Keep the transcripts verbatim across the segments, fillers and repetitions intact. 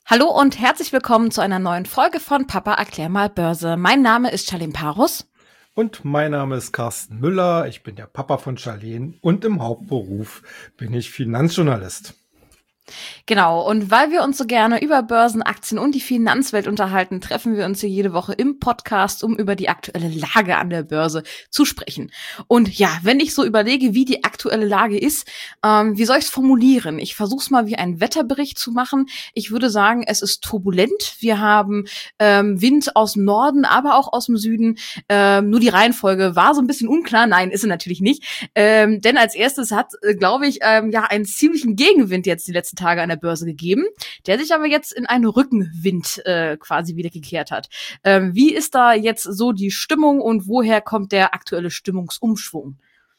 Hallo und herzlich willkommen zu einer neuen Folge von Papa erklär mal Börse. Mein Name ist Charlene Parus. Und mein Name ist Carsten Müller. Ich bin der Papa von Charlene und im Hauptberuf bin ich Finanzjournalist. Genau, und weil wir uns so gerne über Börsen, Aktien und die Finanzwelt unterhalten, treffen wir uns hier jede Woche im Podcast, um über die aktuelle Lage an der Börse zu sprechen. Und ja, wenn ich so überlege, wie die aktuelle Lage ist, ähm, wie soll ich es formulieren? Ich versuche es mal wie einen Wetterbericht zu machen. Ich würde sagen, es ist turbulent. Wir haben ähm, Wind aus dem Norden, aber auch aus dem Süden. Ähm, nur die Reihenfolge war so ein bisschen unklar. Nein, ist sie natürlich nicht. Ähm, denn als erstes hat, äh, glaube ich, ähm, ja einen ziemlichen Gegenwind jetzt die letzten Tage an der Börse gegeben, der sich aber jetzt in einen Rückenwind äh, quasi wieder gekehrt hat. Ähm, wie ist da jetzt so die Stimmung und woher kommt der aktuelle Stimmungsumschwung?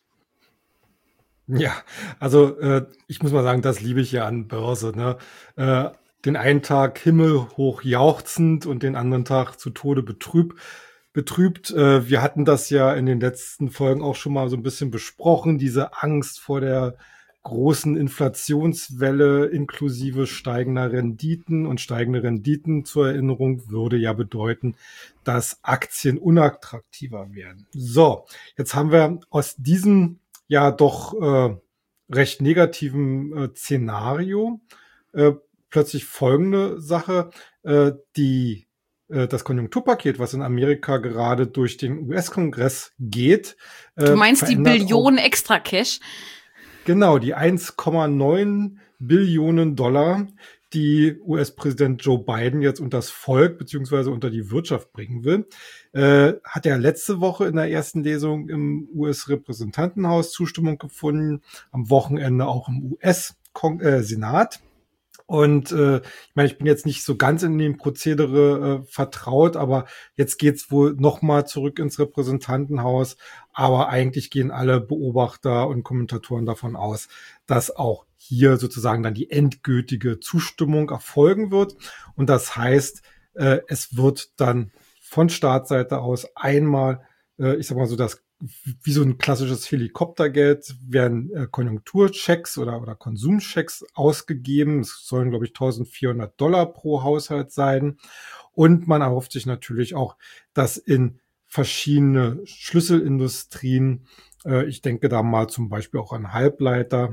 Ja, also äh, ich muss mal sagen, das liebe ich ja an Börse. Ne? Äh, den einen Tag himmelhoch jauchzend und den anderen Tag zu Tode betrübt. betrübt. Äh, wir hatten das ja in den letzten Folgen auch schon mal so ein bisschen besprochen, diese Angst vor der großen Inflationswelle inklusive steigender Renditen. Und steigende Renditen zur Erinnerung würde ja bedeuten, dass Aktien unattraktiver werden. So, jetzt haben wir aus diesem ja doch äh, recht negativen äh, Szenario äh, plötzlich folgende Sache, äh, die äh, das Konjunkturpaket, was in Amerika gerade durch den U S-Kongress geht. Äh, Du meinst die Billionen auch, extra Cash? Genau, die eins Komma neun Billionen Dollar, die U S-Präsident Joe Biden jetzt unter das Volk beziehungsweise unter die Wirtschaft bringen will, äh, hat er letzte Woche in der ersten Lesung im U S-Repräsentantenhaus Zustimmung gefunden, am Wochenende auch im U S-Senat. Und äh, ich meine, ich bin jetzt nicht so ganz in dem Prozedere äh, vertraut, aber jetzt geht's wohl nochmal zurück ins Repräsentantenhaus. Aber eigentlich gehen alle Beobachter und Kommentatoren davon aus, dass auch hier sozusagen dann die endgültige Zustimmung erfolgen wird. Und das heißt, äh, es wird dann von Staatsseite aus einmal, äh, ich sag mal so, das wie so ein klassisches Helikoptergeld werden äh, Konjunkturchecks oder, oder Konsumchecks ausgegeben. Es sollen, glaube ich, eintausendvierhundert Dollar pro Haushalt sein. Und man erhofft sich natürlich auch, dass in verschiedene Schlüsselindustrien, äh, ich denke da mal zum Beispiel auch an Halbleiter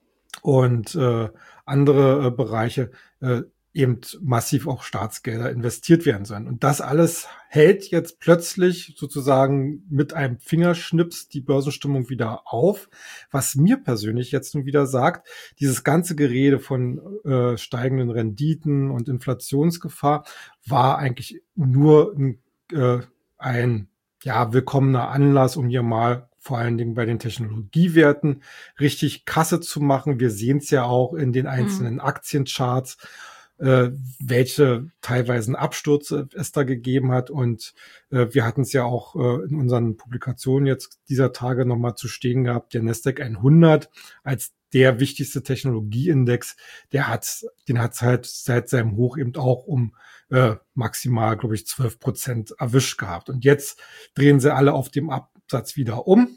und äh, andere äh, Bereiche, äh, eben massiv auch Staatsgelder investiert werden sollen. Und das alles hält jetzt plötzlich sozusagen mit einem Fingerschnips die Börsenstimmung wieder auf. Was mir persönlich jetzt nun wieder sagt, dieses ganze Gerede von äh, steigenden Renditen und Inflationsgefahr war eigentlich nur ein, äh, ein ja, willkommener Anlass, um hier mal vor allen Dingen bei den Technologiewerten richtig Kasse zu machen. Wir sehen es ja auch in den einzelnen mhm. Aktiencharts, äh, welche teilweise Abstürze es da gegeben hat. Und äh, wir hatten es ja auch äh, in unseren Publikationen jetzt dieser Tage nochmal zu stehen gehabt, der Nasdaq hundert als der wichtigste Technologieindex, der hat, den hat es halt seit seinem Hoch eben auch um äh, maximal, glaube ich, zwölf Prozent erwischt gehabt. Und jetzt drehen sie alle auf dem Absatz wieder um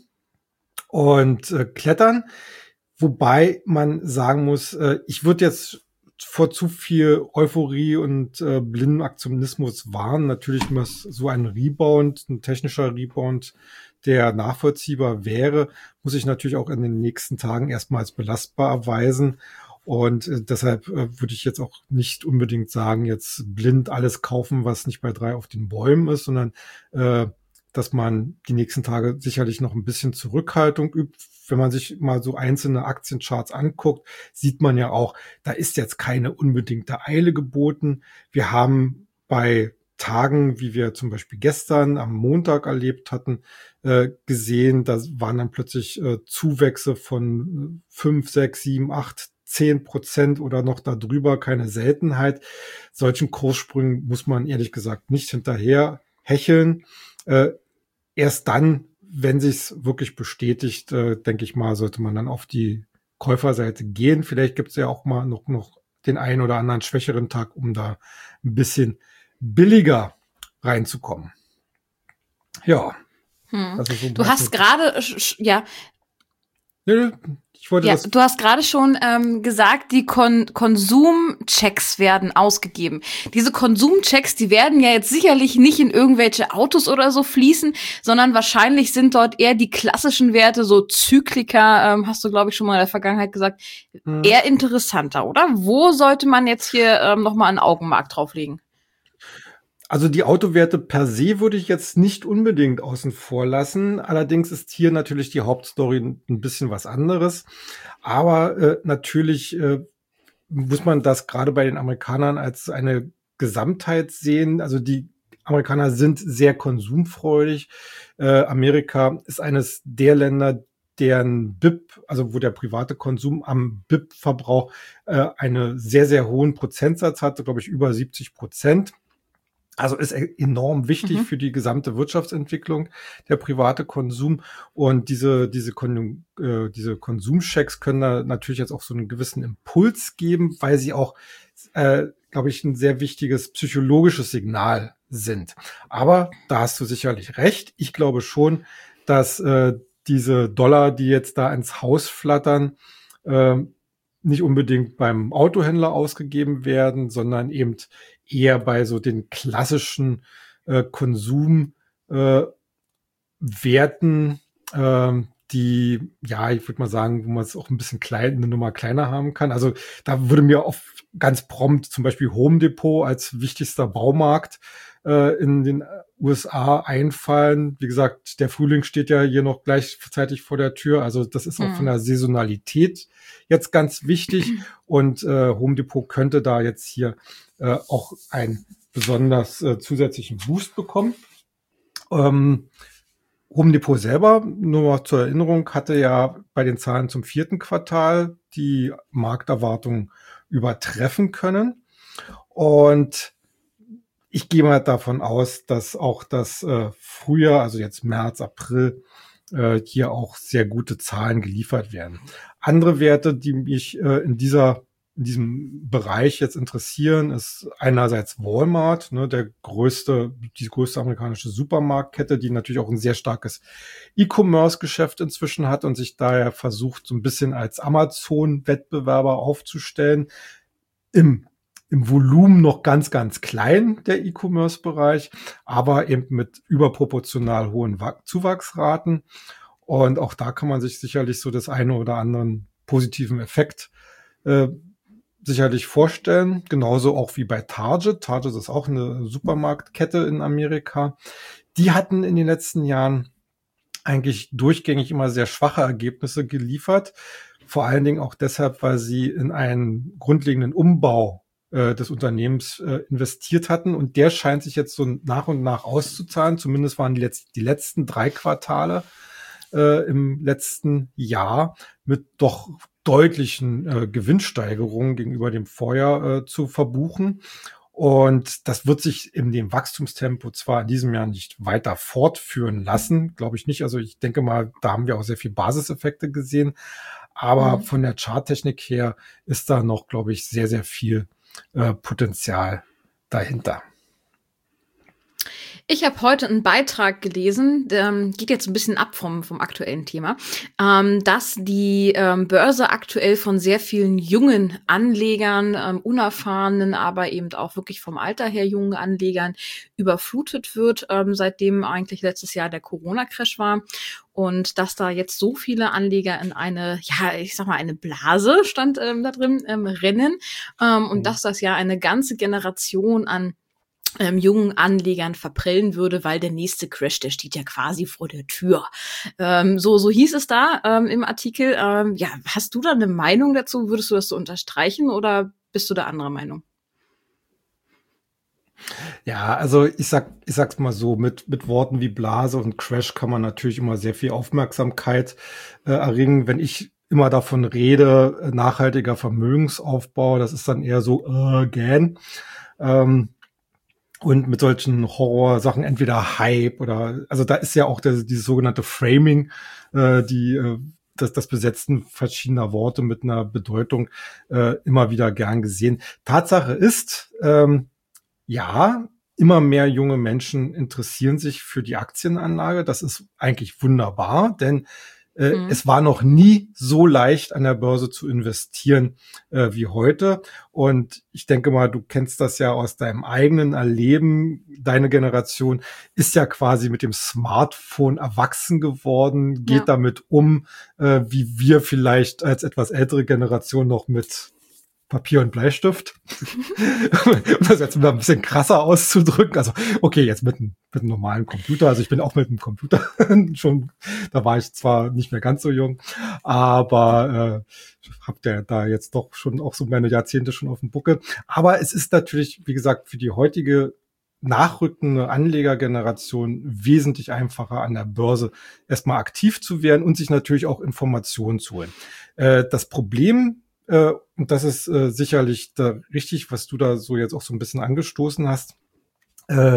und äh, klettern. Wobei man sagen muss, äh, ich würde jetzt vor zu viel Euphorie und äh, blinden Aktionismus warnen. Natürlich muss so ein Rebound, ein technischer Rebound, der nachvollziehbar wäre, muss ich natürlich auch in den nächsten Tagen erstmal als belastbar erweisen. Und äh, deshalb äh, würde ich jetzt auch nicht unbedingt sagen, jetzt blind alles kaufen, was nicht bei drei auf den Bäumen ist, sondern äh, dass man die nächsten Tage sicherlich noch ein bisschen Zurückhaltung übt. Wenn man sich mal so einzelne Aktiencharts anguckt, sieht man ja auch, da ist jetzt keine unbedingte Eile geboten. Wir haben bei Tagen, wie wir zum Beispiel gestern am Montag erlebt hatten, äh, gesehen, da waren dann plötzlich äh, Zuwächse von fünf, sechs, sieben, acht, zehn Prozent oder noch darüber, keine Seltenheit. Solchen Kurssprüngen muss man ehrlich gesagt nicht hinterher hecheln. Äh, erst dann, wenn sich's wirklich bestätigt, äh, denke ich mal, sollte man dann auf die Käuferseite gehen. Vielleicht gibt's ja auch mal noch, noch den einen oder anderen schwächeren Tag, um da ein bisschen billiger reinzukommen. Ja. Hm. Das ist so du hast gerade, ja, Nö, ich wollte Ja, das. du hast gerade schon ähm, gesagt, die Kon Konsumchecks werden ausgegeben. Diese Konsumchecks, die werden ja jetzt sicherlich nicht in irgendwelche Autos oder so fließen, sondern wahrscheinlich sind dort eher die klassischen Werte, so Zyklika, ähm, hast du, glaube ich, schon mal in der Vergangenheit gesagt, Hm. eher interessanter, oder? Wo sollte man jetzt hier ähm, nochmal ein Augenmerk drauflegen? Also die Autowerte per se würde ich jetzt nicht unbedingt außen vor lassen. Allerdings ist hier natürlich die Hauptstory ein bisschen was anderes. Aber äh, natürlich äh, muss man das gerade bei den Amerikanern als eine Gesamtheit sehen. Also die Amerikaner sind sehr konsumfreudig. Äh, Amerika ist eines der Länder, deren B I P, also wo der private Konsum am B I P-Verbrauch äh, einen sehr, sehr hohen Prozentsatz hat, glaube ich über siebzig Prozent. Also ist enorm wichtig Mhm. für die gesamte Wirtschaftsentwicklung, der private Konsum. Und diese, diese, Kon äh, diese Konsumchecks können da natürlich jetzt auch so einen gewissen Impuls geben, weil sie auch, äh, glaube ich, ein sehr wichtiges psychologisches Signal sind. Aber da hast du sicherlich recht. Ich glaube schon, dass äh, diese Dollar, die jetzt da ins Haus flattern, äh, nicht unbedingt beim Autohändler ausgegeben werden, sondern eben eher bei so den klassischen äh, Konsumwerten, äh, Werten, äh, die, ja, ich würde mal sagen, wo man es auch ein bisschen klein, eine Nummer kleiner haben kann. Also da würde mir oft ganz prompt zum Beispiel Home Depot als wichtigster Baumarkt äh, in den U S A einfallen. Wie gesagt, der Frühling steht ja hier noch gleichzeitig vor der Tür. Also das ist auch von Mhm. der Saisonalität jetzt ganz wichtig. Und äh, Home Depot könnte da jetzt hier äh, auch einen besonders äh, zusätzlichen Boost bekommen. Ähm, Home Depot selber, nur mal zur Erinnerung, hatte ja bei den Zahlen zum vierten Quartal die Markterwartungen übertreffen können. Und ich gehe mal davon aus, dass auch das äh, Frühjahr, also jetzt März, April, äh, hier auch sehr gute Zahlen geliefert werden. Andere Werte, die mich äh, in dieser in diesem Bereich jetzt interessieren, ist einerseits Walmart, ne, der größte, die größte amerikanische Supermarktkette, die natürlich auch ein sehr starkes E-Commerce-Geschäft inzwischen hat und sich daher versucht, so ein bisschen als Amazon-Wettbewerber aufzustellen. Im im Volumen noch ganz, ganz klein, der E-Commerce-Bereich, aber eben mit überproportional hohen Zuwachsraten. Und auch da kann man sich sicherlich so das eine oder anderen positiven Effekt äh, sicherlich vorstellen. Genauso auch wie bei Target. Target ist auch eine Supermarktkette in Amerika. Die hatten in den letzten Jahren eigentlich durchgängig immer sehr schwache Ergebnisse geliefert. Vor allen Dingen auch deshalb, weil sie in einen grundlegenden Umbau des Unternehmens äh, investiert hatten. Und der scheint sich jetzt so nach und nach auszuzahlen. Zumindest waren die, letzt, die letzten drei Quartale äh, im letzten Jahr mit doch deutlichen äh, Gewinnsteigerungen gegenüber dem Vorjahr äh, zu verbuchen. Und das wird sich in dem Wachstumstempo zwar in diesem Jahr nicht weiter fortführen lassen, glaube ich nicht. Also ich denke mal, da haben wir auch sehr viel Basiseffekte gesehen. Aber Mhm. von der Charttechnik her ist da noch, glaube ich, sehr, sehr viel äh, Potenzial dahinter. Ich habe heute einen Beitrag gelesen, der ähm, geht jetzt ein bisschen ab vom, vom aktuellen Thema, ähm, dass die ähm, Börse aktuell von sehr vielen jungen Anlegern, ähm, unerfahrenen, aber eben auch wirklich vom Alter her jungen Anlegern überflutet wird, ähm, seitdem eigentlich letztes Jahr der Corona-Crash war. Und dass da jetzt so viele Anleger in eine, ja, ich sag mal, eine Blase stand ähm, da drin, ähm, rennen. Ähm, und Mhm. dass das ja eine ganze Generation an Ähm, jungen Anlegern verprellen würde, weil der nächste Crash, der steht ja quasi vor der Tür. Ähm, so, so hieß es da ähm, im Artikel. Ähm, ja, hast du da eine Meinung dazu? Würdest du das so unterstreichen oder bist du da anderer Meinung? Ja, also ich sag, ich sag's mal so, mit, mit Worten wie Blase und Crash kann man natürlich immer sehr viel Aufmerksamkeit äh, erringen. Wenn ich immer davon rede, äh, nachhaltiger Vermögensaufbau, das ist dann eher so äh, gähn. Ähm, Und mit solchen Horrorsachen entweder Hype oder, also da ist ja auch der, dieses sogenannte Framing, äh, die, äh, das, das Besetzen verschiedener Worte mit einer Bedeutung äh, immer wieder gern gesehen. Tatsache ist, ähm, ja, immer mehr junge Menschen interessieren sich für die Aktienanlage. Das ist eigentlich wunderbar, denn Äh, Mhm. Es war noch nie so leicht, an der Börse zu investieren äh, wie heute. Und ich denke mal, du kennst das ja aus deinem eigenen Erleben. Deine Generation ist ja quasi mit dem Smartphone erwachsen geworden, geht Ja. damit um, äh, wie wir vielleicht als etwas ältere Generation noch mit Papier und Bleistift. Um das jetzt mal ein bisschen krasser auszudrücken. Also, okay, jetzt mit einem, mit einem normalen Computer. Also ich bin auch mit einem Computer schon, da war ich zwar nicht mehr ganz so jung, aber äh, habe der da jetzt doch schon auch so meine Jahrzehnte schon auf dem Buckel. Aber es ist natürlich, wie gesagt, für die heutige nachrückende Anlegergeneration wesentlich einfacher, an der Börse erstmal aktiv zu werden und sich natürlich auch Informationen zu holen. Äh, das Problem, äh, und das ist äh, sicherlich da richtig, was du da so jetzt auch so ein bisschen angestoßen hast, äh,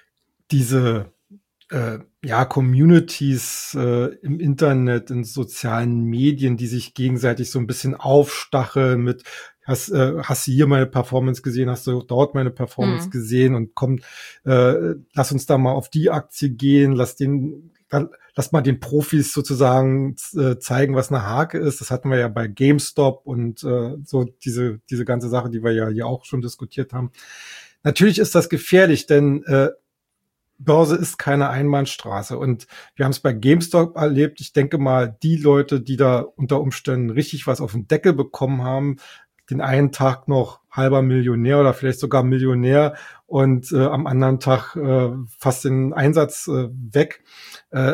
diese äh, ja, Communities äh, im Internet, in sozialen Medien, die sich gegenseitig so ein bisschen aufstacheln mit, hast, äh, hast du hier meine Performance gesehen, hast du dort meine Performance Mhm. gesehen und komm, äh, lass uns da mal auf die Aktie gehen, lass den, dann, lass mal den Profis sozusagen äh, zeigen, was eine Hake ist. Das hatten wir ja bei GameStop und äh, so diese, diese ganze Sache, die wir ja hier auch schon diskutiert haben. Natürlich ist das gefährlich, denn äh, Börse ist keine Einbahnstraße und wir haben es bei GameStop erlebt. Ich denke mal, die Leute, die da unter Umständen richtig was auf den Deckel bekommen haben, den einen Tag noch halber Millionär oder vielleicht sogar Millionär und äh, am anderen Tag äh, fast den Einsatz äh, weg. Äh,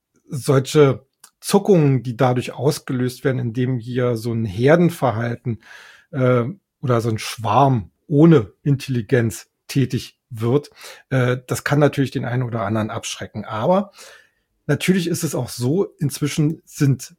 solche Zuckungen, die dadurch ausgelöst werden, indem hier so ein Herdenverhalten äh, oder so ein Schwarm ohne Intelligenz tätig wird, äh, das kann natürlich den einen oder anderen abschrecken. Aber natürlich ist es auch so, inzwischen sind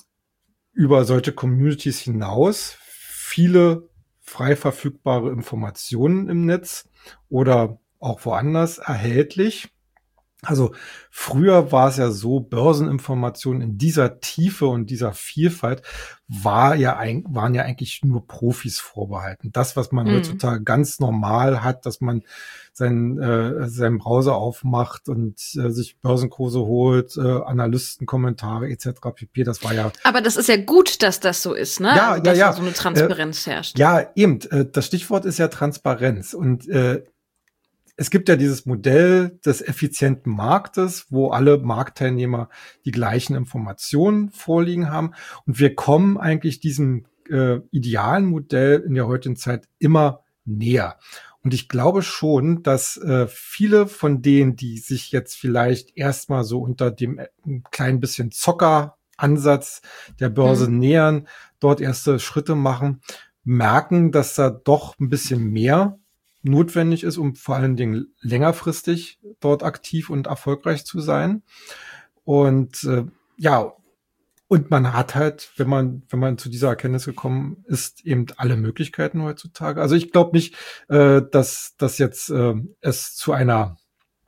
über solche Communities hinaus viele frei verfügbare Informationen im Netz oder auch woanders erhältlich. Also früher war es ja so, Börseninformationen in dieser Tiefe und dieser Vielfalt war ja ein, waren ja eigentlich nur Profis vorbehalten. Das, was man Mhm. heutzutage ganz normal hat, dass man seinen, äh, seinen Browser aufmacht und äh, sich Börsenkurse holt, äh, Analystenkommentare et cetera pp. Das war ja Aber das ist ja gut, dass das so ist, ne? Ja, also, ja, dass ja. da so eine Transparenz herrscht. ja eben. Äh, das Stichwort ist ja Transparenz und äh, es gibt ja dieses Modell des effizienten Marktes, wo alle Marktteilnehmer die gleichen Informationen vorliegen haben. Und wir kommen eigentlich diesem äh, idealen Modell in der heutigen Zeit immer näher. Und ich glaube schon, dass äh, viele von denen, die sich jetzt vielleicht erstmal so unter dem äh, ein klein bisschen Zockeransatz der Börse Mhm. nähern, dort erste Schritte machen, merken, dass da doch ein bisschen mehr notwendig ist, um vor allen Dingen längerfristig dort aktiv und erfolgreich zu sein. Und äh, ja, und man hat halt, wenn man, wenn man zu dieser Erkenntnis gekommen ist, eben alle Möglichkeiten heutzutage. Also ich glaube nicht, äh, dass, dass jetzt äh, es zu einer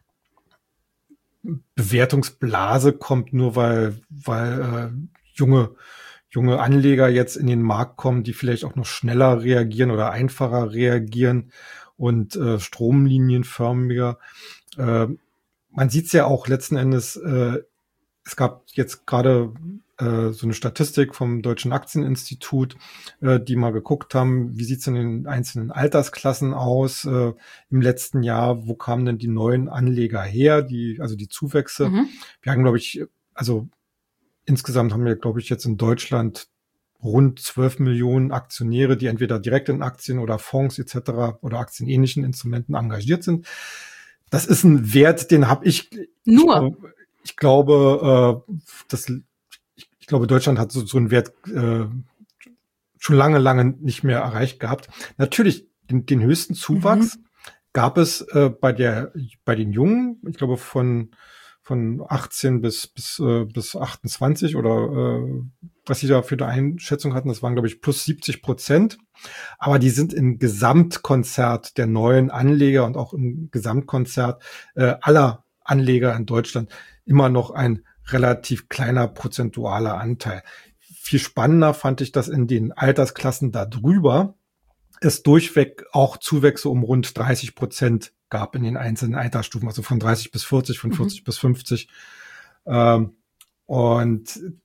Bewertungsblase kommt, nur weil, weil äh, junge, junge Anleger jetzt in den Markt kommen, die vielleicht auch noch schneller reagieren oder einfacher reagieren und äh, stromlinienförmiger. Äh, man sieht es ja auch letzten Endes, äh, es gab jetzt gerade äh, so eine Statistik vom Deutschen Aktieninstitut, äh, die mal geguckt haben, wie sieht es in den einzelnen Altersklassen aus äh, im letzten Jahr, wo kamen denn die neuen Anleger her, die, also die Zuwächse. Mhm. Wir haben, glaube ich, also insgesamt haben wir, glaube ich, jetzt in Deutschland rund zwölf Millionen Aktionäre, die entweder direkt in Aktien oder Fonds et cetera oder aktienähnlichen Instrumenten engagiert sind. Das ist ein Wert, den habe ich. Nur. Ich, ich glaube, äh, das, ich, ich glaube, Deutschland hat so, so einen Wert äh, schon lange, lange nicht mehr erreicht gehabt. Natürlich den, den höchsten Zuwachs Mhm. gab es äh, bei der, bei den Jungen. Ich glaube von von achtzehn bis bis äh, bis achtundzwanzig oder äh, was sie da für eine Einschätzung hatten, das waren, glaube ich, plus siebzig Prozent. Aber die sind im Gesamtkonzert der neuen Anleger und auch im Gesamtkonzert äh, aller Anleger in Deutschland immer noch ein relativ kleiner prozentualer Anteil. Viel spannender fand ich, dass in den Altersklassen darüber es durchweg auch Zuwächse um rund dreißig Prozent gab in den einzelnen Altersstufen, also von dreißig bis vierzig, von vierzig mhm. bis fünfzig. Ähm, und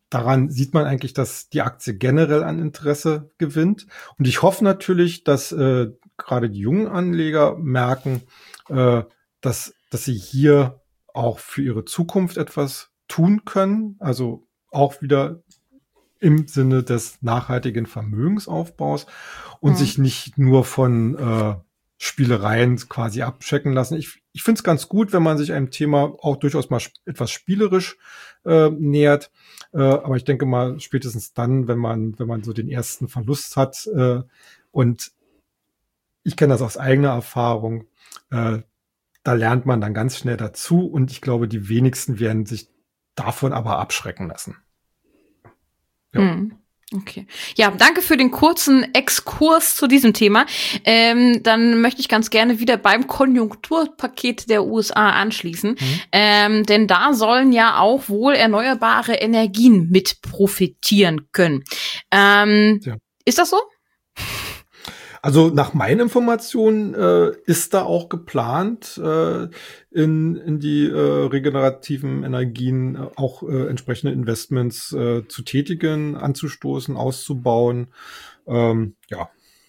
daran sieht man eigentlich, dass die Aktie generell an Interesse gewinnt. Und ich hoffe natürlich, dass äh, gerade die jungen Anleger merken, äh, dass, dass sie hier auch für ihre Zukunft etwas tun können. Also auch wieder im Sinne des nachhaltigen Vermögensaufbaus und mhm. sich nicht nur von äh, Spielereien quasi abchecken lassen. Ich, ich finde es ganz gut, wenn man sich einem Thema auch durchaus mal sp- etwas spielerisch äh, nähert. Äh, aber ich denke mal, spätestens dann, wenn man, wenn man so den ersten Verlust hat, äh, und ich kenne das aus eigener Erfahrung, äh, da lernt man dann ganz schnell dazu und ich glaube, die wenigsten werden sich davon aber abschrecken lassen. Ja. Hm. Okay. Ja, danke für den kurzen Exkurs zu diesem Thema. Ähm, dann möchte ich ganz gerne wieder beim Konjunkturpaket der U S A anschließen. Mhm. Ähm, denn da sollen ja auch wohl erneuerbare Energien mit profitieren können. Ähm, ja. Ist das so? Also nach meinen Informationen äh, ist da auch geplant, äh, in, in die äh, regenerativen Energien äh, auch äh, entsprechende Investments äh, zu tätigen, anzustoßen, auszubauen. Ähm, ja.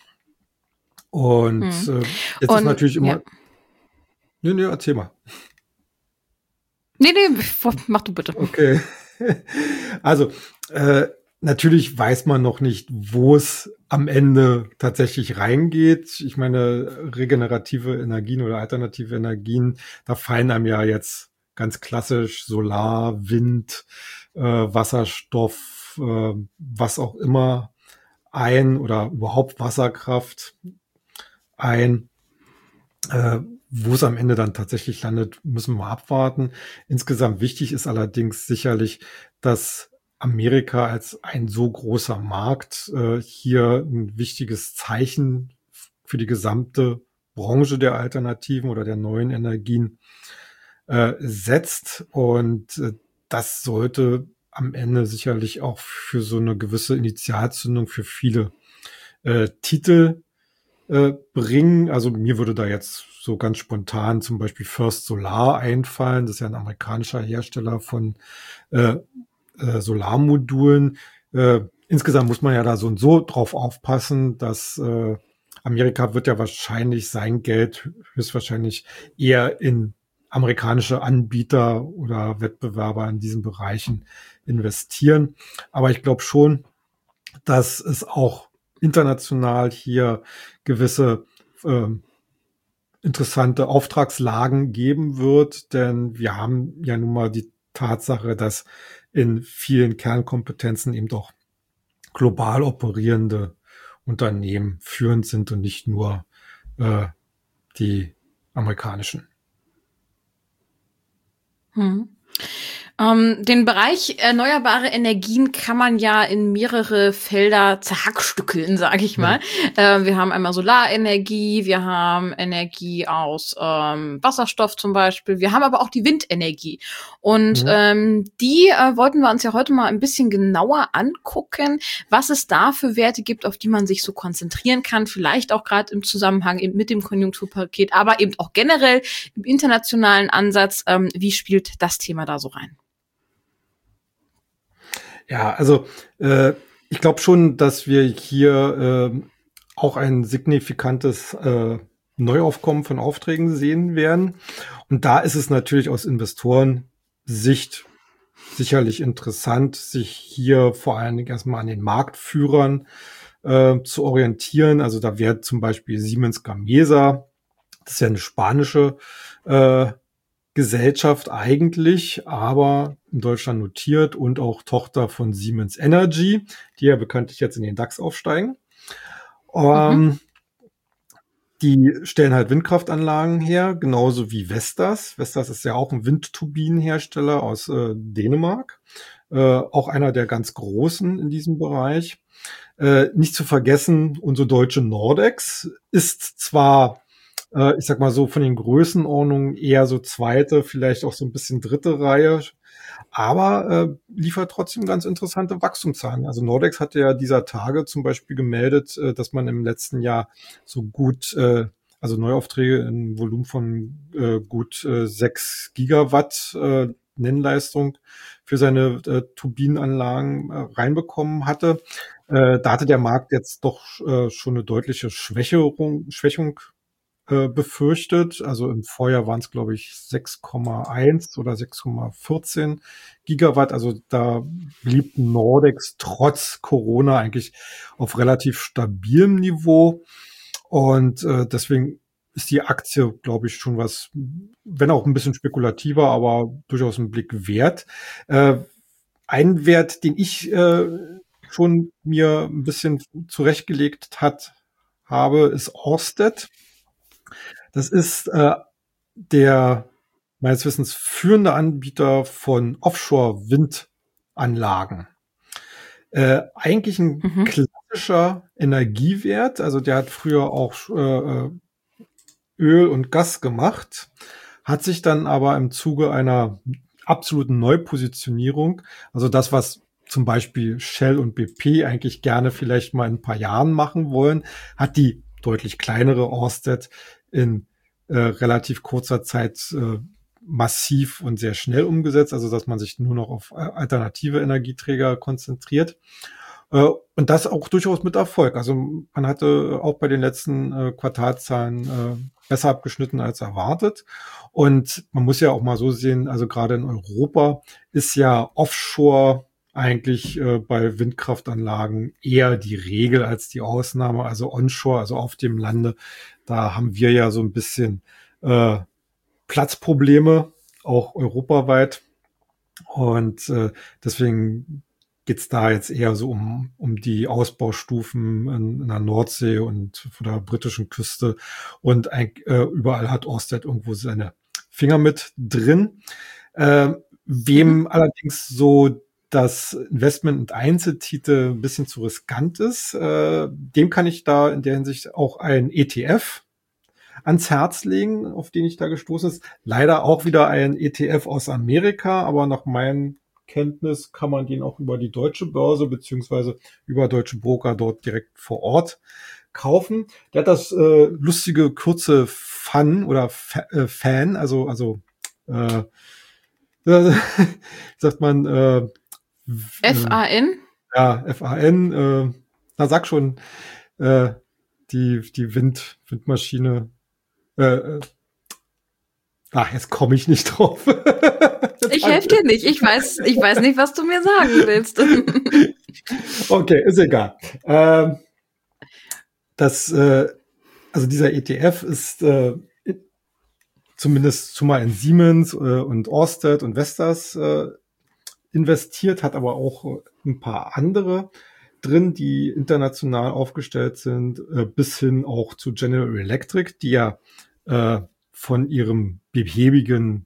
Und hm. äh, jetzt Und, ist natürlich immer. Ja. Nee, nee, erzähl mal. Nee, nee, mach du bitte. Okay. Also, äh, natürlich weiß man noch nicht, wo es am Ende tatsächlich reingeht. Ich meine, regenerative Energien oder alternative Energien, da fallen einem ja jetzt ganz klassisch Solar, Wind, äh, Wasserstoff, äh, was auch immer ein oder überhaupt Wasserkraft ein. Äh, wo es am Ende dann tatsächlich landet, müssen wir abwarten. Insgesamt wichtig ist allerdings sicherlich, dass Amerika als ein so großer Markt äh, hier ein wichtiges Zeichen für die gesamte Branche der Alternativen oder der neuen Energien äh, setzt. Und äh, das sollte am Ende sicherlich auch für so eine gewisse Initialzündung für viele äh, Titel äh, bringen. Also mir würde da jetzt so ganz spontan zum Beispiel First Solar einfallen. Das ist ja ein amerikanischer Hersteller von äh, äh, Solarmodulen. Äh, insgesamt muss man ja da so und so drauf aufpassen, dass äh, Amerika wird ja wahrscheinlich sein Geld höchstwahrscheinlich eher in amerikanische Anbieter oder Wettbewerber in diesen Bereichen investieren. Aber ich glaube schon, dass es auch international hier gewisse äh, interessante Auftragslagen geben wird, denn wir haben ja nun mal die Tatsache, dass in vielen Kernkompetenzen eben doch global operierende Unternehmen führend sind und nicht nur äh, die amerikanischen. Hm. Ähm, den Bereich erneuerbare Energien kann man ja in mehrere Felder zerhackstückeln, sage ich mal. Ja. Äh, wir haben einmal Solarenergie, wir haben Energie aus ähm, Wasserstoff zum Beispiel, wir haben aber auch die Windenergie. Und ja. ähm, die äh, wollten wir uns ja heute mal ein bisschen genauer angucken, was es da für Werte gibt, auf die man sich so konzentrieren kann, vielleicht auch gerade im Zusammenhang eben mit dem Konjunkturpaket, aber eben auch generell im internationalen Ansatz. Ähm, wie spielt das Thema da so rein? Ja, also äh, ich glaube schon, dass wir hier äh, auch ein signifikantes äh, Neuaufkommen von Aufträgen sehen werden. Und da ist es natürlich aus Investorensicht sicherlich interessant, sich hier vor allen Dingen erstmal an den Marktführern äh, zu orientieren. Also da wäre zum Beispiel Siemens Gamesa, das ist ja eine spanische äh, Gesellschaft eigentlich, aber in Deutschland notiert und auch Tochter von Siemens Energy, die ja bekanntlich jetzt in den DAX aufsteigen. Ähm, mhm. Die stellen halt Windkraftanlagen her, genauso wie Vestas. Vestas ist ja auch ein Windturbinenhersteller aus äh, Dänemark, äh, auch einer der ganz großen in diesem Bereich. Äh, nicht zu vergessen, unsere deutsche Nordex ist zwar ich sag mal so von den Größenordnungen eher so zweite, vielleicht auch so ein bisschen dritte Reihe, aber äh, liefert trotzdem ganz interessante Wachstumszahlen. Also Nordex hatte ja dieser Tage zum Beispiel gemeldet, äh, dass man im letzten Jahr so gut, äh, also Neuaufträge im Volumen von äh, gut äh, sechs Gigawatt äh, Nennleistung für seine äh, Turbinenanlagen äh, reinbekommen hatte. Äh, da hatte der Markt jetzt doch äh, schon eine deutliche Schwächerung, Schwächung äh, befürchtet. Also im Vorjahr waren es, glaube ich, sechs Komma eins oder sechs Komma vierzehn Gigawatt. Also da blieb Nordex trotz Corona eigentlich auf relativ stabilem Niveau. Und äh, deswegen ist die Aktie, glaube ich, schon was, wenn auch ein bisschen spekulativer, aber durchaus einen Blick wert. Äh, ein Wert, den ich äh, schon mir ein bisschen zurechtgelegt hat, habe, ist Ørsted. Das ist äh, der meines Wissens führende Anbieter von Offshore-Windanlagen. Äh, eigentlich ein Mhm. klassischer Energiewert, also der hat früher auch äh, Öl und Gas gemacht, hat sich dann aber im Zuge einer absoluten Neupositionierung, also das, was zum Beispiel Shell und B P eigentlich gerne vielleicht mal in ein paar Jahren machen wollen, hat die deutlich kleinere Ørsted in äh, relativ kurzer Zeit äh, massiv und sehr schnell umgesetzt, also dass man sich nur noch auf alternative Energieträger konzentriert. Äh, und das auch durchaus mit Erfolg. Also man hatte auch bei den letzten äh, Quartalzahlen äh, besser abgeschnitten als erwartet. Und man muss ja auch mal so sehen, also gerade in Europa ist ja Offshore eigentlich äh, bei Windkraftanlagen eher die Regel als die Ausnahme. Also Onshore, also auf dem Lande, da haben wir ja so ein bisschen äh, Platzprobleme, auch europaweit. Und äh, deswegen geht's da jetzt eher so um, um die Ausbaustufen in, in der Nordsee und von der britischen Küste. Und ein, äh, überall hat Ørsted irgendwo seine Finger mit drin. Äh, wem Mhm. allerdings so das Investment in Einzeltitel ein bisschen zu riskant ist, äh, dem kann ich da in der Hinsicht auch ein E T F ans Herz legen, auf den ich da gestoßen ist. Leider auch wieder ein E T F aus Amerika, aber nach meinem Kenntnis kann man den auch über die deutsche Börse beziehungsweise über deutsche Broker dort direkt vor Ort kaufen. Der hat das äh, lustige kurze Fun oder Fa äh, Fan, also also äh, wie sagt man äh, F äh, A N? ja F A N. Äh, na sag schon äh, die die Wind Windmaschine. Äh, äh, ach, jetzt komme ich nicht drauf. Ich helfe dir nicht. Ich weiß, ich weiß nicht, was du mir sagen willst. Okay, ist egal. Ähm, das, äh, also dieser E T F ist äh, zumindest zumal in Siemens äh, und Ørsted und Vestas äh, investiert, hat aber auch äh, ein paar andere drin, die international aufgestellt sind, äh, bis hin auch zu General Electric, die ja äh, von ihrem behäbigen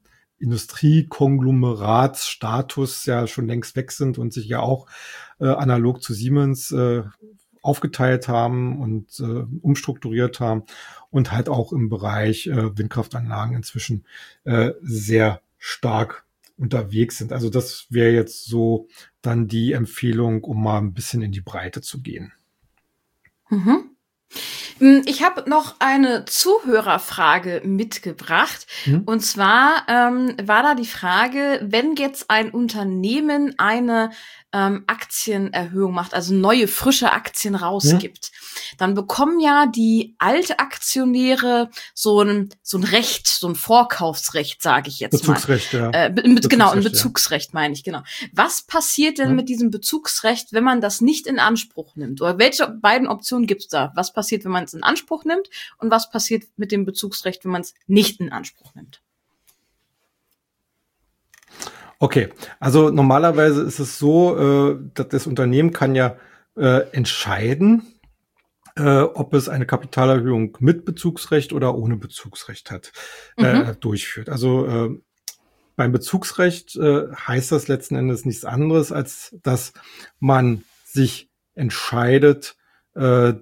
Industriekonglomeratsstatus ja schon längst weg sind und sich ja auch äh, analog zu Siemens äh, aufgeteilt haben und äh, umstrukturiert haben und halt auch im Bereich äh, Windkraftanlagen inzwischen äh, sehr stark unterwegs sind. Also das wäre jetzt so dann die Empfehlung, um mal ein bisschen in die Breite zu gehen. Mhm. Ich habe noch eine Zuhörerfrage mitgebracht. Hm? Und zwar ähm, war da die Frage, wenn jetzt ein Unternehmen eine ähm, Aktienerhöhung macht, also neue, frische Aktien rausgibt, hm? dann bekommen ja die Altaktionäre so ein, so ein Recht, so ein Vorkaufsrecht, sage ich jetzt Bezugsrecht, mal. ja. Äh, be- Bezugsrecht, genau, ein ja. Bezugsrecht meine ich, genau. Was passiert denn Hm? mit diesem Bezugsrecht, wenn man das nicht in Anspruch nimmt? Oder welche beiden Optionen gibt's da? Was passiert, wenn man es in Anspruch nimmt? Und was passiert mit dem Bezugsrecht, wenn man es nicht in Anspruch nimmt? Okay, also normalerweise ist es so, äh, dass das Unternehmen kann ja äh, entscheiden, äh, ob es eine Kapitalerhöhung mit Bezugsrecht oder ohne Bezugsrecht hat, äh, Mhm. durchführt. Also äh, beim Bezugsrecht äh, heißt das letzten Endes nichts anderes, als dass man sich entscheidet, äh,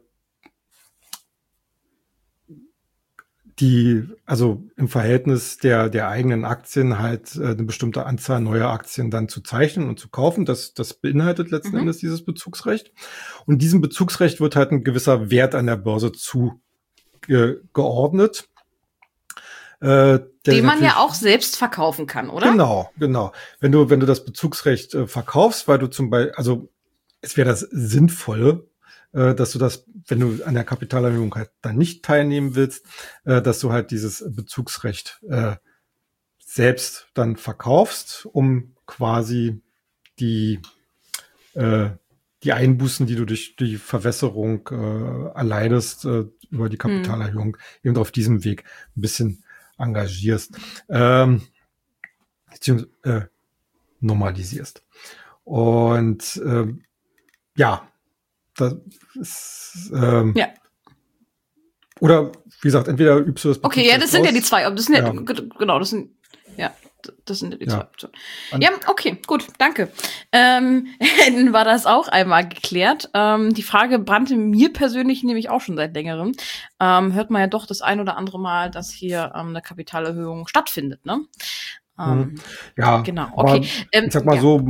die, also im Verhältnis der, der eigenen Aktien halt äh, eine bestimmte Anzahl neuer Aktien dann zu zeichnen und zu kaufen. Das, das beinhaltet letzten Mhm. Endes dieses Bezugsrecht. Und diesem Bezugsrecht wird halt ein gewisser Wert an der Börze zugeordnet. Äh, Den man ja auch selbst verkaufen kann, oder? Genau, genau. Wenn du, wenn du das Bezugsrecht äh, verkaufst, weil du zum Beispiel, also es wäre das Sinnvolle, äh, dass du das, wenn du an der Kapitalerhöhung halt dann nicht teilnehmen willst, äh, dass du halt dieses Bezugsrecht äh, selbst dann verkaufst, um quasi die äh, die Einbußen, die du durch die Verwässerung äh, erleidest, äh, über die Kapitalerhöhung, hm. eben auf diesem Weg ein bisschen engagierst, ähm, beziehungsweise äh, normalisierst. Und ähm, ja, das ist, ähm, ja. Oder wie gesagt, entweder übst du das Okay, ja, das sind aus. ja die zwei. Das sind ja, ja. genau, das sind ja. Das sind ja die ja. zwei Optionen. Ja, okay, gut, danke. Ähm, dann war das auch einmal geklärt. Ähm, die Frage brannte mir persönlich nämlich auch schon seit längerem. Ähm, hört man ja doch das ein oder andere Mal, dass hier ähm, eine Kapitalerhöhung stattfindet, ne? Ähm, ja, genau, okay. Ähm, ich sag mal ja. so,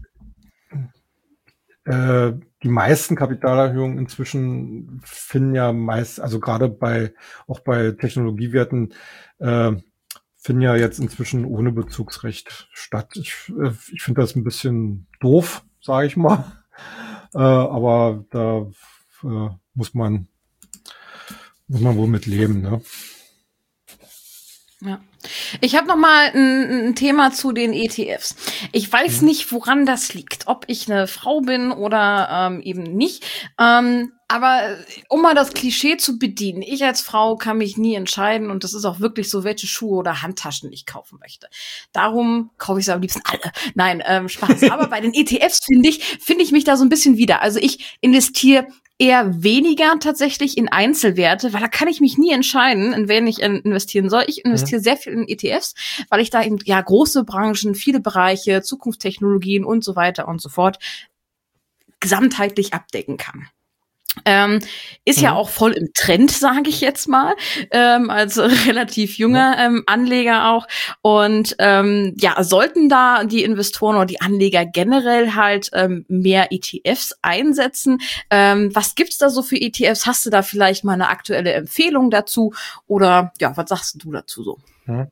äh, die meisten Kapitalerhöhungen inzwischen finden ja meist, also gerade bei, auch bei Technologiewerten, äh, finden ja jetzt inzwischen ohne Bezugsrecht statt. Ich, äh, ich finde das ein bisschen doof, sage ich mal. Äh, aber da äh, muss man muss man wohl mit leben, ne? Ja. Ich habe noch mal ein, ein Thema zu den E T Fs. Ich weiß mhm. nicht, woran das liegt, ob ich eine Frau bin oder ähm, eben nicht. Ähm, aber um mal das Klischee zu bedienen, ich als Frau kann mich nie entscheiden und das ist auch wirklich so, welche Schuhe oder Handtaschen ich kaufen möchte. Darum kaufe ich sie am liebsten alle. Nein, ähm, Spaß. Aber bei den E T Fs finde ich, finde ich mich da so ein bisschen wieder. Also ich investiere eher weniger tatsächlich in Einzelwerte, weil da kann ich mich nie entscheiden, in wen ich investieren soll. Ich investiere mhm. sehr viel in E T Fs, weil ich da eben ja große Branchen, viele Bereiche, Zukunftstechnologien und so weiter und so fort gesamtheitlich abdecken kann. Ähm, ist mhm. ja auch voll im Trend, sage ich jetzt mal, ähm, als relativ junger ähm, Anleger auch. Und ähm, ja, sollten da die Investoren oder die Anleger generell halt ähm, mehr E T Fs einsetzen? Ähm, was gibt's da so für E T Fs? Hast du da vielleicht mal eine aktuelle Empfehlung dazu? Oder ja, was sagst du dazu so?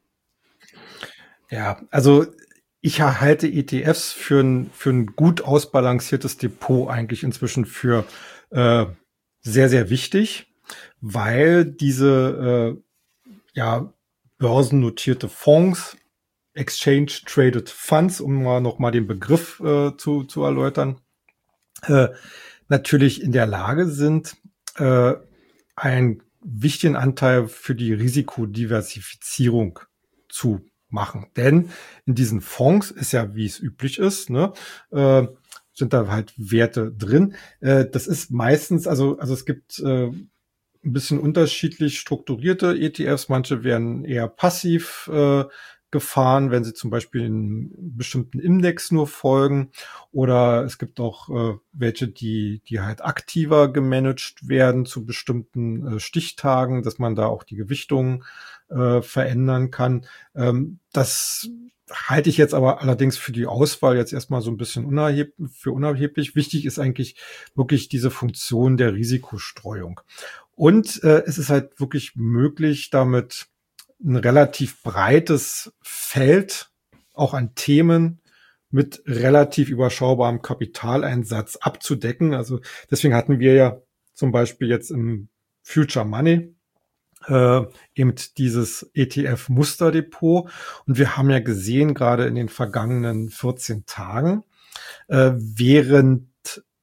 Ja, also ich halte E T Fs für ein, für ein gut ausbalanciertes Depot eigentlich inzwischen für äh, sehr, sehr wichtig, weil diese äh, ja börsennotierte Fonds, Exchange Traded Funds, um mal noch mal den Begriff äh, zu, zu erläutern, äh, natürlich in der Lage sind, äh, einen wichtigen Anteil für die Risikodiversifizierung zu machen. Denn in diesen Fonds ist ja, wie es üblich ist, ne, äh, sind da halt Werte drin. Äh, das ist meistens, also, also es gibt äh, ein bisschen unterschiedlich strukturierte E T Fs. Manche werden eher passiv äh, gefahren, wenn sie zum Beispiel in bestimmten Index nur folgen. Oder es gibt auch äh, welche, die, die halt aktiver gemanagt werden zu bestimmten äh, Stichtagen, dass man da auch die Gewichtung äh, verändern kann. Ähm, das halte ich jetzt aber allerdings für die Auswahl jetzt erstmal so ein bisschen unerheb- für unerheblich. Wichtig ist eigentlich wirklich diese Funktion der Risikostreuung. Und äh, es ist halt wirklich möglich, damit ein relativ breites Feld auch an Themen mit relativ überschaubarem Kapitaleinsatz abzudecken. Also deswegen hatten wir ja zum Beispiel jetzt im Future Money äh, eben dieses E T F-Musterdepot. Und wir haben ja gesehen, gerade in den vergangenen vierzehn Tagen, äh, während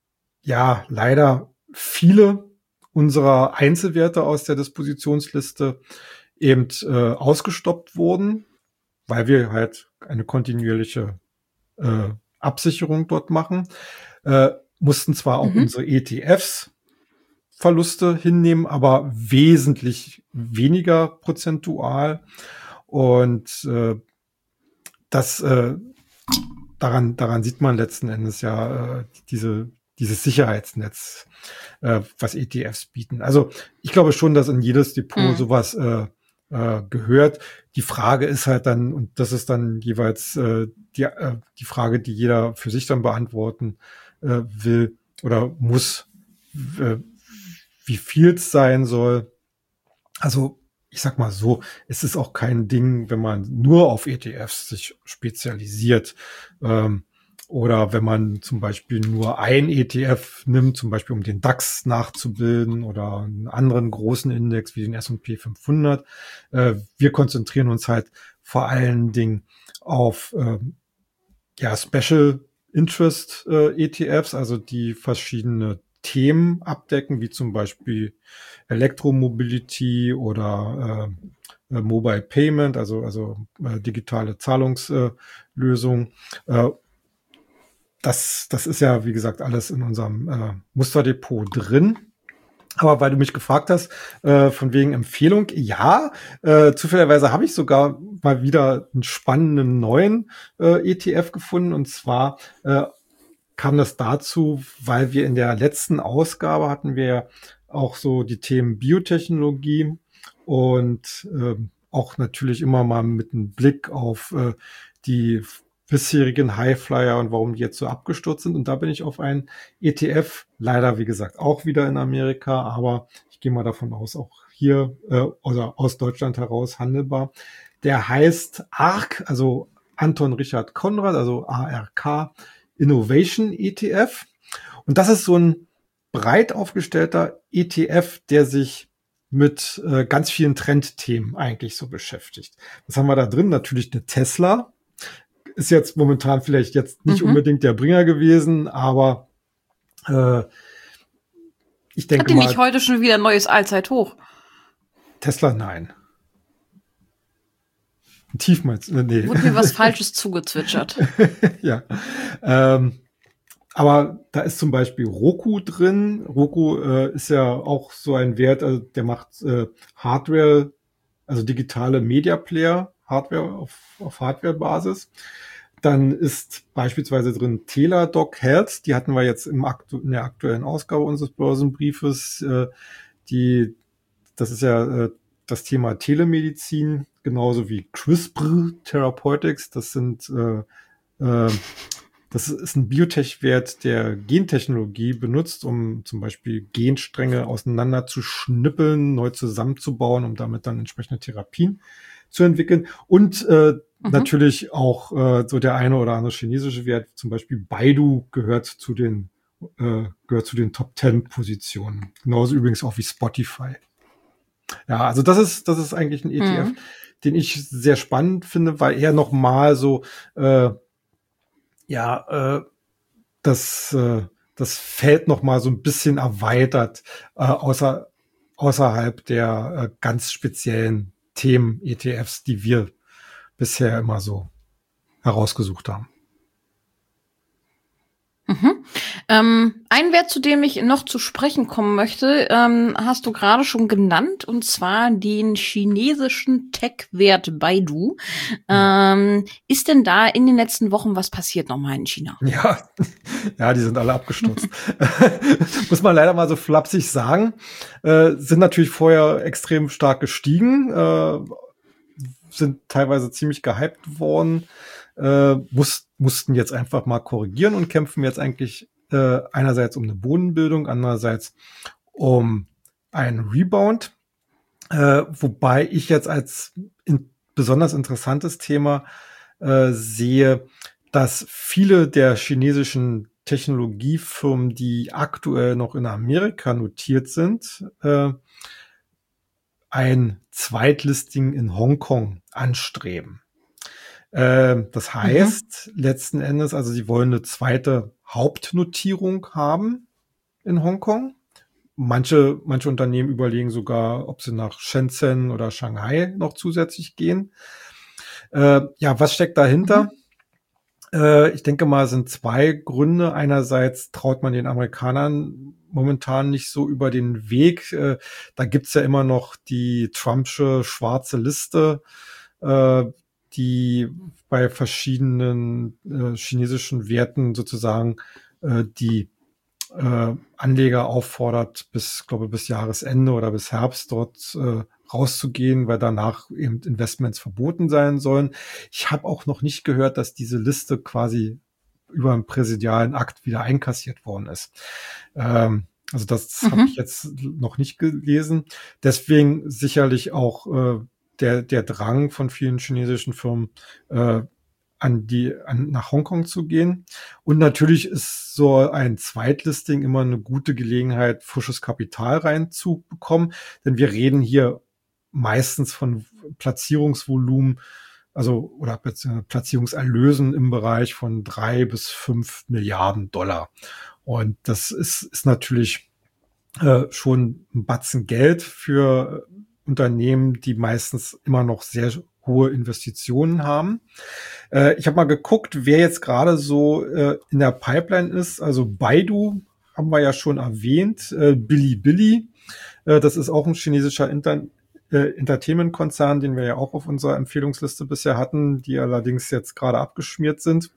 ja leider viele unserer Einzelwerte aus der Dispositionsliste eben äh, ausgestoppt wurden, weil wir halt eine kontinuierliche äh, Absicherung dort machen, äh, mussten zwar auch mhm. unsere E T Fs Verluste hinnehmen, aber wesentlich weniger prozentual. Und äh, das äh, daran daran sieht man letzten Endes ja äh, diese dieses Sicherheitsnetz, äh, was E T Fs bieten. Also ich glaube schon, dass in jedes Depot mhm. sowas äh, äh, gehört. Die Frage ist halt dann, und das ist dann jeweils äh, die äh, die Frage, die jeder für sich dann beantworten äh, will oder muss, äh, wie viel es sein soll. Also ich sag mal so, es ist auch kein Ding, wenn man nur auf E T Fs sich spezialisiert. Ähm, oder wenn man zum Beispiel nur ein E T F nimmt, zum Beispiel um den DAX nachzubilden oder einen anderen großen Index wie den S und P fünfhundert. Äh, wir konzentrieren uns halt vor allen Dingen auf äh, ja, Special Interest äh, E T Fs, also die verschiedene Themen abdecken, wie zum Beispiel Elektromobility oder äh, Mobile Payment, also also äh, digitale Zahlungslösungen. Äh, das das ist ja wie gesagt alles in unserem äh, Musterdepot drin. Aber weil du mich gefragt hast, äh, von wegen Empfehlung, ja, äh, zufälligerweise habe ich sogar mal wieder einen spannenden neuen äh, E T F gefunden. Und zwar äh, kam das dazu, weil wir in der letzten Ausgabe hatten wir auch so die Themen Biotechnologie und äh, auch natürlich immer mal mit einem Blick auf äh, die bisherigen Highflyer und warum die jetzt so abgestürzt sind. Und da bin ich auf einen E T F, leider wie gesagt auch wieder in Amerika, aber ich gehe mal davon aus, auch hier äh, oder aus Deutschland heraus handelbar. Der heißt A R C, also Anton Richard Konrad, also A R K Innovation E T F. Und das ist so ein breit aufgestellter E T F, der sich mit äh, ganz vielen Trendthemen eigentlich so beschäftigt. Was haben wir da drin? Natürlich eine Tesla. Ist jetzt momentan vielleicht jetzt nicht mhm. unbedingt der Bringer gewesen, aber äh, ich denke Hat die mal, nicht heute schon wieder ein neues Allzeithoch? Tesla, nein. Tief meinst du? Nee. Wurde mir was Falsches zugezwitschert. Ja. Ähm, aber da ist zum Beispiel Roku drin. Roku äh, ist ja auch so ein Wert, also der macht äh, Hardware, also digitale Media Player, Hardware auf, auf Hardware-Basis. Dann ist beispielsweise drin Teladoc Health, die hatten wir jetzt im aktu- in der aktuellen Ausgabe unseres Börsenbriefes. Äh, die, das ist ja äh, das Thema Telemedizin, genauso wie CRISPR Therapeutics. Das sind äh, äh, das ist ein Biotech-Wert, der Gentechnologie benutzt, um zum Beispiel Genstränge auseinander zu schnippeln, neu zusammenzubauen, um damit dann entsprechende Therapien zu entwickeln. Und äh, mhm. natürlich auch äh, so der eine oder andere chinesische Wert, zum Beispiel Baidu gehört zu den äh, gehört zu den Top Ten Positionen. Genauso übrigens auch wie Spotify. Ja, also das ist das ist eigentlich ein E T F, mhm. den ich sehr spannend finde, weil er noch mal so äh, ja, äh, das, äh, das Feld noch mal so ein bisschen erweitert, äh, außer, außerhalb der äh, ganz speziellen Themen-E T Fs, die wir bisher immer so herausgesucht haben. Mhm. Ähm, ein Wert, zu dem ich noch zu sprechen kommen möchte, ähm, hast du gerade schon genannt, und zwar den chinesischen Tech-Wert Baidu. Ähm, ist denn da in den letzten Wochen was passiert nochmal in China? Ja, ja, die sind alle abgestürzt. Muss man leider mal so flapsig sagen. Äh, sind natürlich vorher extrem stark gestiegen, äh, sind teilweise ziemlich gehypt worden, äh, muss, mussten jetzt einfach mal korrigieren und kämpfen jetzt eigentlich äh, einerseits um eine Bodenbildung, andererseits um einen Rebound. Äh, wobei ich jetzt als in, besonders interessantes Thema äh, sehe, dass viele der chinesischen Technologiefirmen, die aktuell noch in Amerika notiert sind, äh, ein Zweitlisting in Hongkong anstreben. Äh, das heißt, mhm. letzten Endes, also sie wollen eine zweite Hauptnotierung haben in Hongkong. Manche, manche Unternehmen überlegen sogar, ob sie nach Shenzhen oder Shanghai noch zusätzlich gehen. Äh, ja, was steckt dahinter? Mhm. Äh, ich denke mal, es sind zwei Gründe. Einerseits traut man den Amerikanern momentan nicht so über den Weg. Äh, da gibt's ja immer noch die Trumpsche schwarze Liste, äh, die bei verschiedenen äh, chinesischen Werten sozusagen äh, die äh, Anleger auffordert, bis, glaube bis Jahresende oder bis Herbst dort äh, rauszugehen, weil danach eben Investments verboten sein sollen. Ich habe auch noch nicht gehört, dass diese Liste quasi über einen präsidialen Akt wieder einkassiert worden ist. Ähm, Also das Mhm. habe ich jetzt noch nicht gelesen. Deswegen sicherlich auch äh, der, der Drang von vielen chinesischen Firmen, äh, an die, an, nach Hongkong zu gehen. Und natürlich ist so ein Zweitlisting immer eine gute Gelegenheit, frisches Kapital reinzubekommen. Denn wir reden hier meistens von Platzierungsvolumen, also oder Platzierungserlösen im Bereich von drei bis fünf Milliarden Dollar. Und das ist, ist natürlich äh, schon ein Batzen Geld für Unternehmen, die meistens immer noch sehr hohe Investitionen haben. Äh, ich habe mal geguckt, wer jetzt gerade so äh, in der Pipeline ist. Also Baidu haben wir ja schon erwähnt, äh, Bilibili, äh, das ist auch ein chinesischer Inter äh, Entertainment-Konzern, den wir ja auch auf unserer Empfehlungsliste bisher hatten, die allerdings jetzt gerade abgeschmiert sind.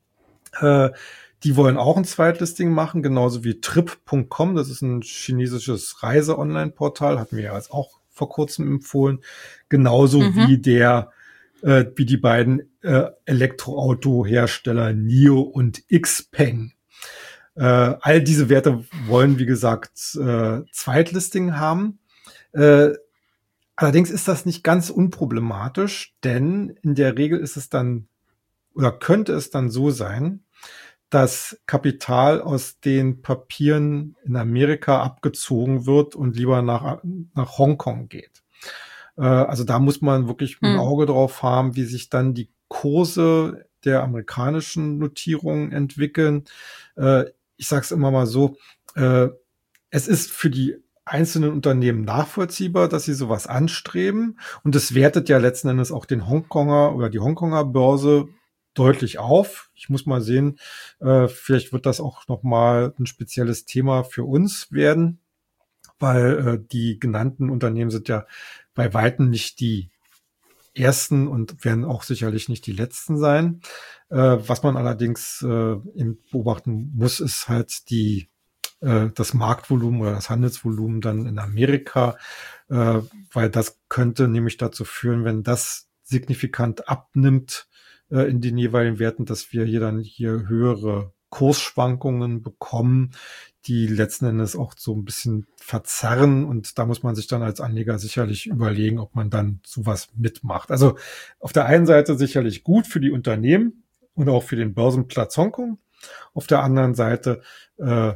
Äh, die wollen auch ein Zweitlisting machen, genauso wie Trip Punkt com. Das ist ein chinesisches Reise-Online-Portal, hatten wir ja jetzt auch vor kurzem empfohlen. Genauso Mhm. wie der, äh, wie die beiden äh, Elektroauto-Hersteller NIO und Xpeng. Äh, all diese Werte wollen, wie gesagt, äh, Zweitlisting haben. Äh, allerdings ist das nicht ganz unproblematisch, denn in der Regel ist es dann oder könnte es dann so sein, dass Kapital aus den Papieren in Amerika abgezogen wird und lieber nach, nach Hongkong geht. Äh, also da muss man wirklich ein Hm. Auge drauf haben, wie sich dann die Kurse der amerikanischen Notierungen entwickeln. Äh, ich sage es immer mal so, äh, es ist für die einzelnen Unternehmen nachvollziehbar, dass sie sowas anstreben. Und es wertet ja letzten Endes auch den Hongkonger oder die Hongkonger Börse deutlich auf. Ich muss mal sehen, äh, vielleicht wird das auch noch mal ein spezielles Thema für uns werden, weil äh, die genannten Unternehmen sind ja bei weitem nicht die ersten und werden auch sicherlich nicht die letzten sein. Äh, was man allerdings äh, eben beobachten muss, ist halt die äh, das Marktvolumen oder das Handelsvolumen dann in Amerika, äh, weil das könnte nämlich dazu führen, wenn das signifikant abnimmt äh, in den jeweiligen Werten, dass wir hier dann hier höhere Kursschwankungen bekommen, die letzten Endes auch so ein bisschen verzerren. Und da muss man sich dann als Anleger sicherlich überlegen, ob man dann sowas mitmacht. Also auf der einen Seite sicherlich gut für die Unternehmen und auch für den Börsenplatz Hongkong. Auf der anderen Seite äh,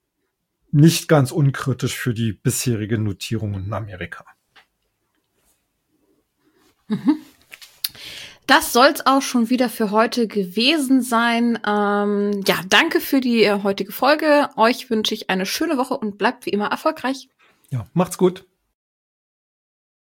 nicht ganz unkritisch für die bisherige Notierung in Amerika. Mhm. Das soll's auch schon wieder für heute gewesen sein. Ähm, ja, danke für die äh, heutige Folge. Euch wünsche ich eine schöne Woche und bleibt wie immer erfolgreich. Ja, macht's gut.